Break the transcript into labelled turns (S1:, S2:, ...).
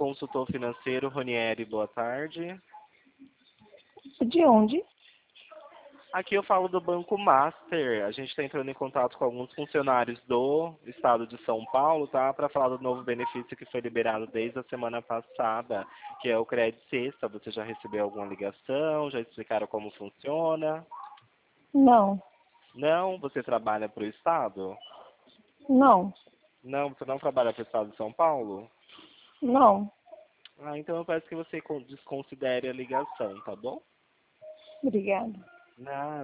S1: consultor financeiro, Ronieri, boa tarde.
S2: De onde?
S1: Aqui eu falo do Banco Master. A gente está entrando em contato com alguns funcionários do estado de São Paulo, tá? Para falar do novo benefício que foi liberado desde a semana passada, que é o Crédito Sexta. Você já recebeu alguma ligação? Já explicaram como funciona?
S2: Não,
S1: Não? Você trabalha para o estado?
S2: não,
S1: Não, você não trabalha para o estado de São Paulo?
S2: não.
S1: Ah, então eu peço que você desconsidere a ligação, tá bom?
S2: Obrigada.
S1: Nada.